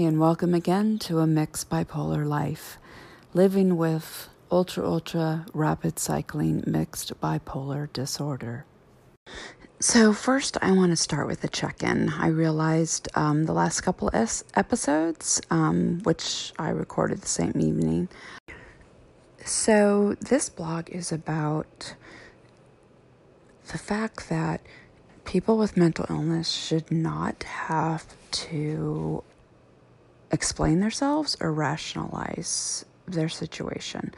and welcome again to A Mixed Bipolar Life, living with ultra rapid cycling mixed bipolar disorder. So first, I want to start with a check-in. I realized the last couple episodes, which I recorded the same evening. So this blog is about the fact that people with mental illness should not have to explain themselves or rationalize their situation.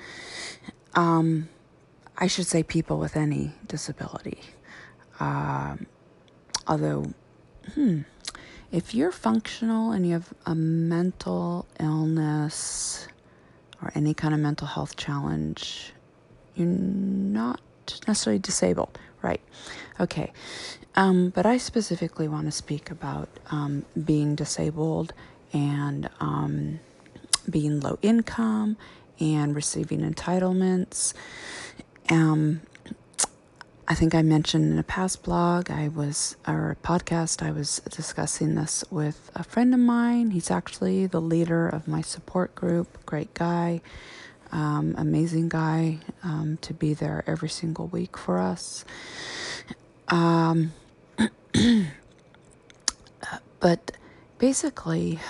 I should say people with any disability. Although, if you're functional and you have a mental illness or any kind of mental health challenge, you're not necessarily disabled, right? Okay. But I specifically want to speak about being disabled and being low income and receiving entitlements. I think I mentioned in a past blog, podcast, I was discussing this with a friend of mine. He's actually the leader of my support group. Great guy, amazing guy, to be there every single week for us. But basically,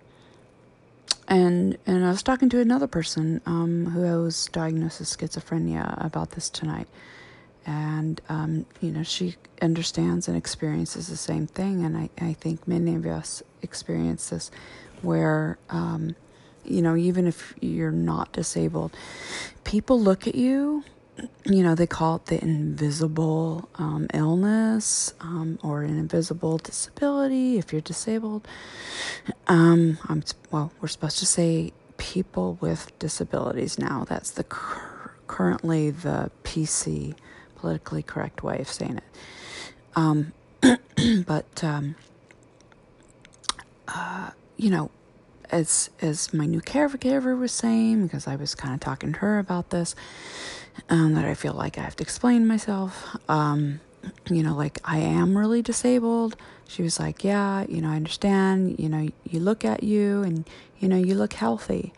and I was talking to another person who was diagnosed with schizophrenia about this tonight. And, she understands and experiences the same thing. And I think many of us experience this where, even if you're not disabled, people look at you, they call it the invisible illness or an invisible disability if you're disabled. We're supposed to say people with disabilities now. That's currently the PC, politically correct way of saying it. As my new caregiver was saying, because I was kind of talking to her about this, that I feel like I have to explain myself, like I am really disabled. She was like, yeah, I understand, you look at you and, you look healthy.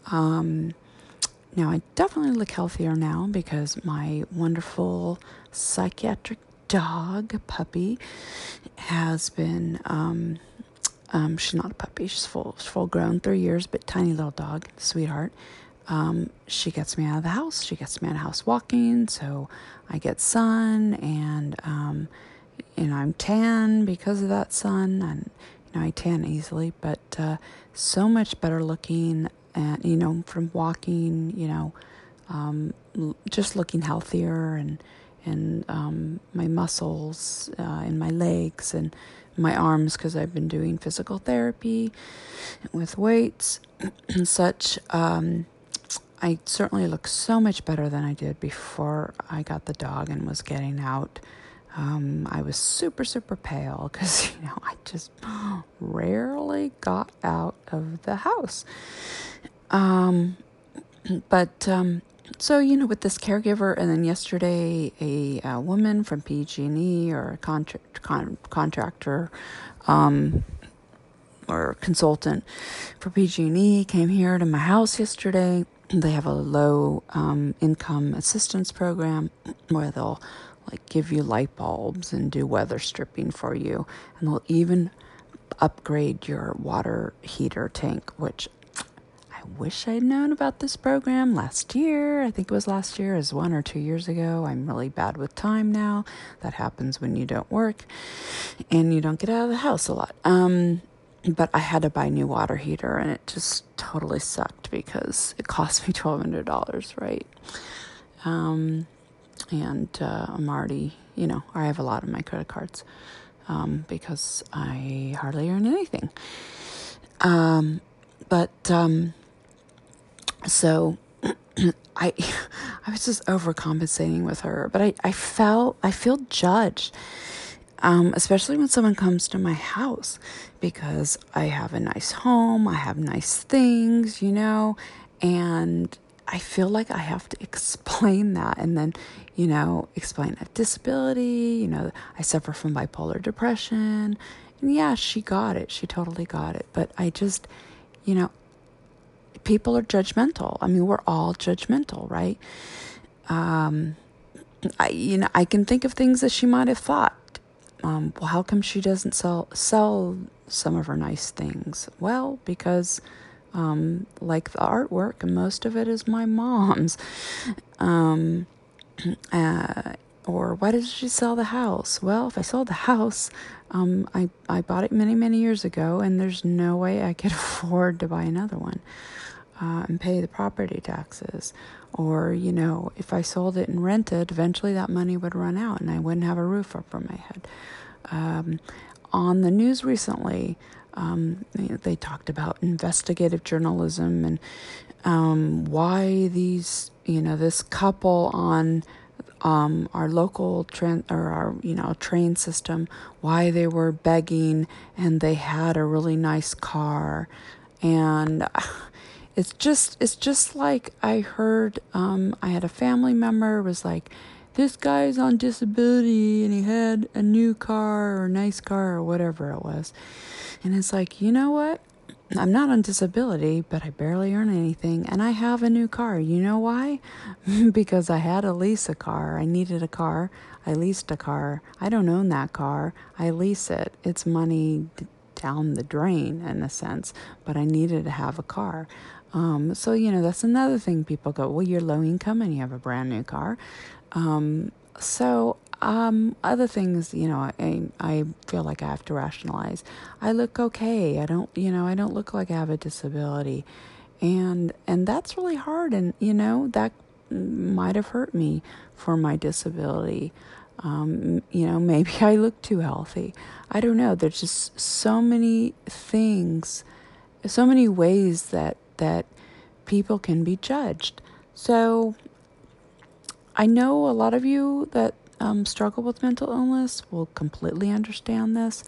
Now, I definitely look healthier now because my wonderful psychiatric dog, puppy, has been, she's not a puppy, she's full grown, 3 years, but tiny little dog, sweetheart. She gets me out of the house. She gets me out of the house walking, so I get sun, and, I'm tan because of that sun, and, I tan easily, but so much better looking. And, from walking, just looking healthier and my muscles in my legs and my arms, because I've been doing physical therapy with weights and such. I certainly look so much better than I did before I got the dog and was getting out. I was super, super pale because, I just rarely got out of the house. So, with this caregiver, and then yesterday, a woman from PG&E or a contractor, or consultant for PG&E came here to my house yesterday. They have a low, income assistance program where they'll give you light bulbs and do weather stripping for you. And they'll even upgrade your water heater tank, which I wish I'd known about this program last year. I think it was last year, as 1 or 2 years ago. I'm really bad with time now. That happens when you don't work and you don't get out of the house a lot. But I had to buy a new water heater, and it just totally sucked because it cost me $1,200, right? And I'm already, I have a lot of my credit cards because I hardly earn anything. So I was just overcompensating with her, but I feel judged, especially when someone comes to my house, because I have a nice home, I have nice things, and I feel like I have to explain that, and then, explain a disability, I suffer from bipolar depression, and yeah, she got it, she totally got it, but I just, you know, people are judgmental. I mean, we're all judgmental, right? I can think of things that she might have thought. Well, how come she doesn't sell some of her nice things? Well, because like the artwork, most of it is my mom's. Um, or why did she sell the house? Well, if I sold the house, I bought it many, many years ago, and there's no way I could afford to buy another one and pay the property taxes. Or, if I sold it and rented, eventually that money would run out and I wouldn't have a roof over my head. On the news recently, they talked about investigative journalism and why this couple on our local train system, why they were begging and they had a really nice car. And it's just like I heard, I had a family member was like, this guy's on disability and he had a new car or a nice car or whatever it was. And it's like, you know what? I'm not on disability, but I barely earn anything, and I have a new car. You know why? Because I had to lease a car. I needed a car. I leased a car. I don't own that car. I lease it. It's money down the drain in a sense, but I needed to have a car. So, that's another thing people go, well, you're low income and you have a brand new car. Other things, I feel like I have to rationalize. I look okay. I don't look like I have a disability. And that's really hard. And, that might have hurt me for my disability. Maybe I look too healthy. I don't know. There's just so many things, so many ways that people can be judged. So I know a lot of you that struggle with mental illness will completely understand this.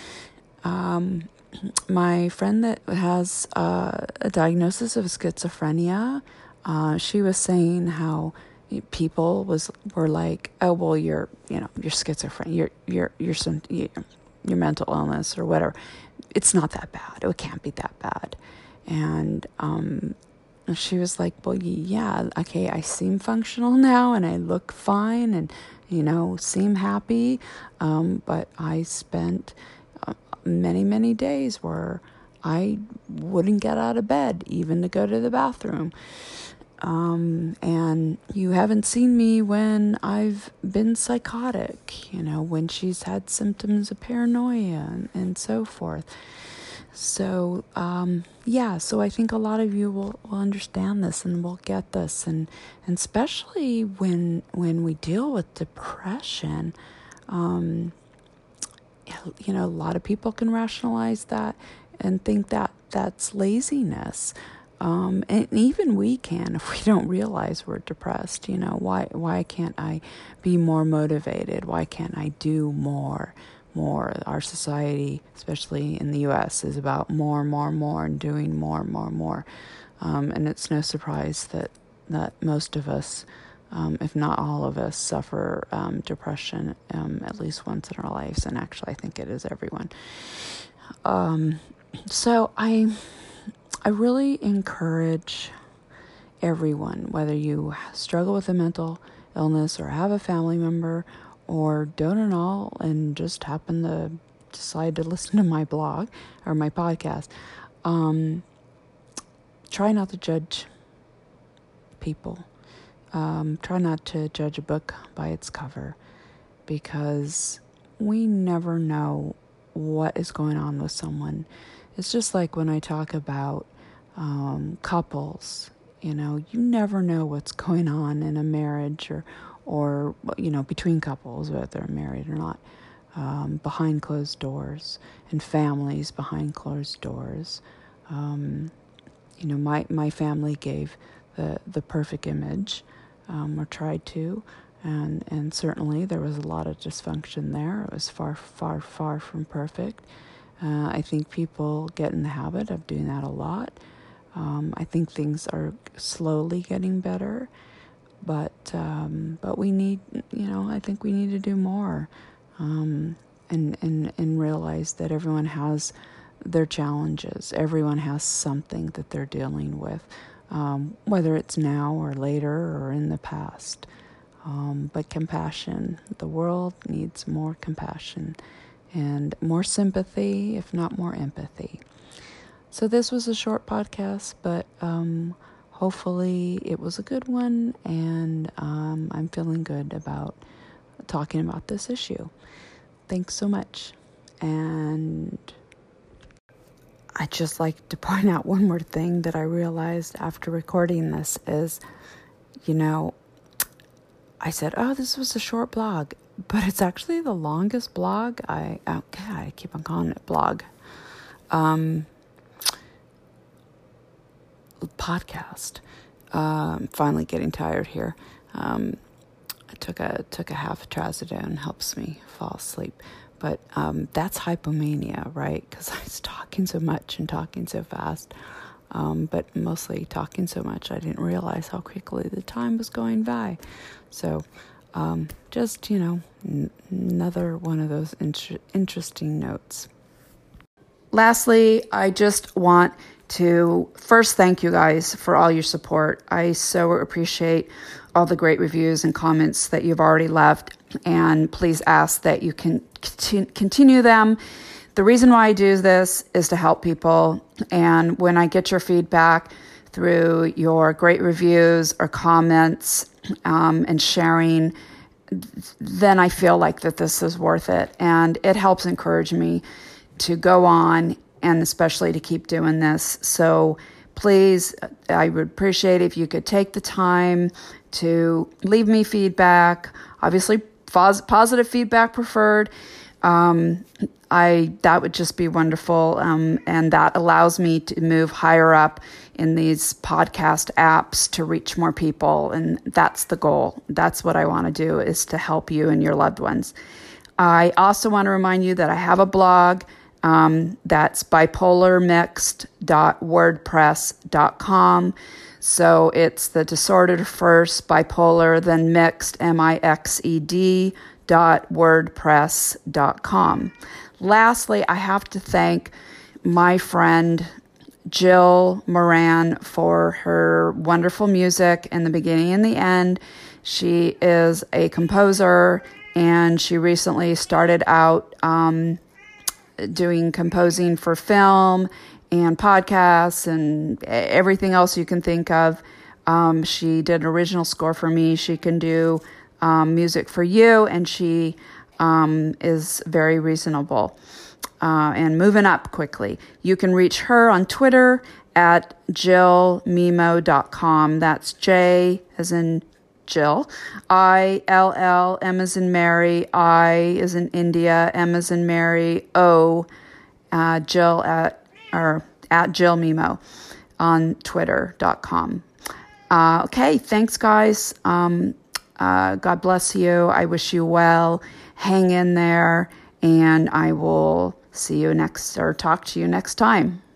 My friend that has a diagnosis of schizophrenia, she was saying how people were like, oh, well, you're schizophrenic, your mental illness or whatever. It's not that bad. It can't be that bad. And she was like, well, yeah, okay, I seem functional now and I look fine and, seem happy. But I spent many, many days where I wouldn't get out of bed, even to go to the bathroom. And you haven't seen me when I've been psychotic, when she's had symptoms of paranoia and so forth. So, so I think a lot of you will understand this and will get this. And especially when we deal with depression, a lot of people can rationalize that and think that that's laziness. And even we can, if we don't realize we're depressed, why can't I be more motivated? Why can't I do more? Our society, especially in the U.S., is about more, and doing more. And it's no surprise that most of us, if not all of us, suffer depression at least once in our lives. And actually, I think it is everyone. So I really encourage everyone, whether you struggle with a mental illness or have a family member or don't at all and just happen to decide to listen to my blog or my podcast, try not to judge people. Try not to judge a book by its cover, because we never know what is going on with someone. It's just like when I talk about couples, you never know what's going on in a marriage or between couples, whether they're married or not, behind closed doors, and families behind closed doors. My family gave the perfect image, or tried to, and certainly there was a lot of dysfunction there. It was far, far, far from perfect. I think people get in the habit of doing that a lot. I think things are slowly getting better, but we need, I think we need to do more, and realize that everyone has their challenges. Everyone has something that they're dealing with, whether it's now or later or in the past. But compassion. The world needs more compassion and more sympathy, if not more empathy. So this was a short podcast, but hopefully it was a good one, and I'm feeling good about talking about this issue. Thanks so much. And I'd just like to point out one more thing that I realized after recording this is, I said, this was a short blog, but it's actually the longest blog. I keep on calling it blog. Podcast. Finally getting tired here. I took a half trazodone, helps me fall asleep. But that's hypomania, right? Because I was talking so much and talking so fast. But mostly talking so much, I didn't realize how quickly the time was going by. So, just, another one of those interesting notes. Lastly, I just want to first thank you guys for all your support. I so appreciate all the great reviews and comments that you've already left, and please ask that you can continue them. The reason why I do this is to help people, and when I get your feedback through your great reviews or comments and sharing, then I feel like that this is worth it, and it helps encourage me to go on and especially to keep doing this. So please, I would appreciate if you could take the time to leave me feedback. Obviously, positive feedback preferred. That would just be wonderful, and that allows me to move higher up in these podcast apps to reach more people, and that's the goal. That's what I want to do, is to help you and your loved ones. I also want to remind you that I have a blog. That's bipolarmixed.wordpress.com. So it's the disordered first, bipolar, then mixed, mixed.wordpress.com. Lastly, I have to thank my friend Jill Moran for her wonderful music in the beginning and the end. She is a composer, and she recently started out doing composing for film and podcasts and everything else you can think of. She did an original score for me. She can do music for you, and she is very reasonable and moving up quickly. You can reach her on Twitter at jillmimo.com. That's J as in Jill, ILL, M as in Mary, I as in India, M as in Mary, O, Jill at Jill Mimo on twitter.com. Okay, thanks guys. God bless you. I wish you well. Hang in there, and I will see you talk to you next time.